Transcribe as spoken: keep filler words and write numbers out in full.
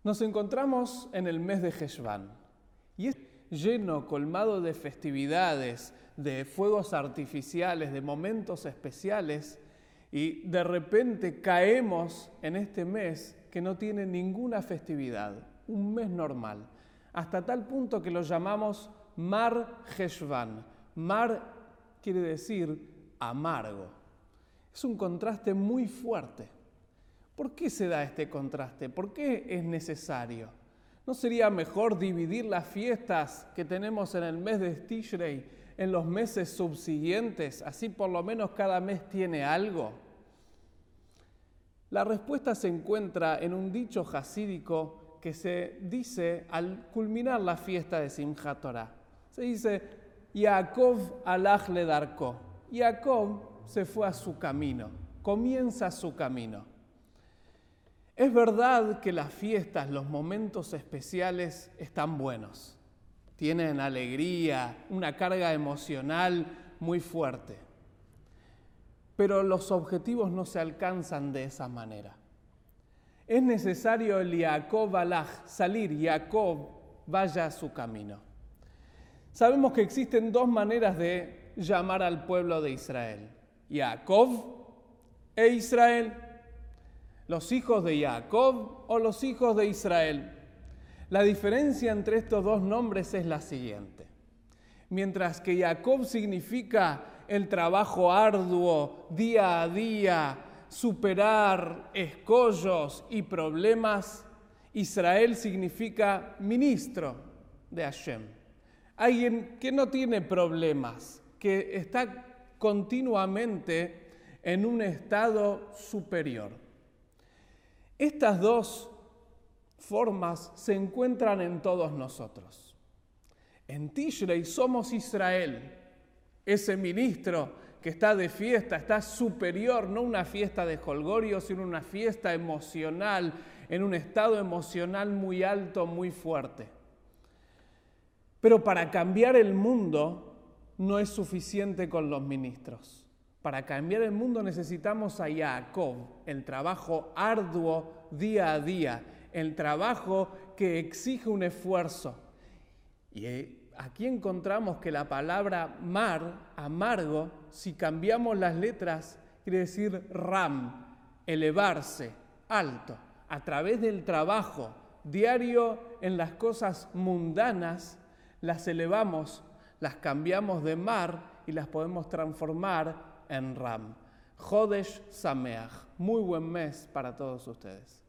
Nos encontramos en el mes de Heshvan y es lleno, colmado de festividades, de fuegos artificiales, de momentos especiales, y de repente caemos en este mes que no tiene ninguna festividad, un mes normal, hasta tal punto que lo llamamos Mar Heshvan. Mar quiere decir amargo. Es un contraste muy fuerte. ¿Por qué se da este contraste? ¿Por qué es necesario? ¿No sería mejor dividir las fiestas que tenemos en el mes de Tishrei en los meses subsiguientes? Así por lo menos cada mes tiene algo. La respuesta se encuentra en un dicho jasídico que se dice al culminar la fiesta de Simchat Torah. Se dice, Yaakov alach ledarko. Jacob se fue a su camino, comienza su camino. Es verdad que las fiestas, los momentos especiales están buenos. Tienen alegría, una carga emocional muy fuerte. Pero los objetivos no se alcanzan de esa manera. Es necesario el Yaakov alach, salir, Jacob vaya a su camino. Sabemos que existen dos maneras de llamar al pueblo de Israel. Jacob e Israel. Los hijos de Jacob o los hijos de Israel. La diferencia entre estos dos nombres es la siguiente. Mientras que Jacob significa el trabajo arduo, día a día, superar escollos y problemas, Israel significa ministro de Hashem. Alguien que no tiene problemas, que está continuamente en un estado superior. Estas dos formas se encuentran en todos nosotros. En Tishrei somos Israel, ese ministro que está de fiesta, está superior, no una fiesta de jolgorio, sino una fiesta emocional, en un estado emocional muy alto, muy fuerte. Pero para cambiar el mundo no es suficiente con los ministros. Para cambiar el mundo necesitamos a Jacob, el trabajo arduo día a día, el trabajo que exige un esfuerzo. Y aquí encontramos que la palabra mar, amargo, si cambiamos las letras, quiere decir ram, elevarse, alto. A través del trabajo diario en las cosas mundanas, las elevamos, las cambiamos de mar y las podemos transformar en ram. Jodesh Sameach. Muy buen mes para todos ustedes.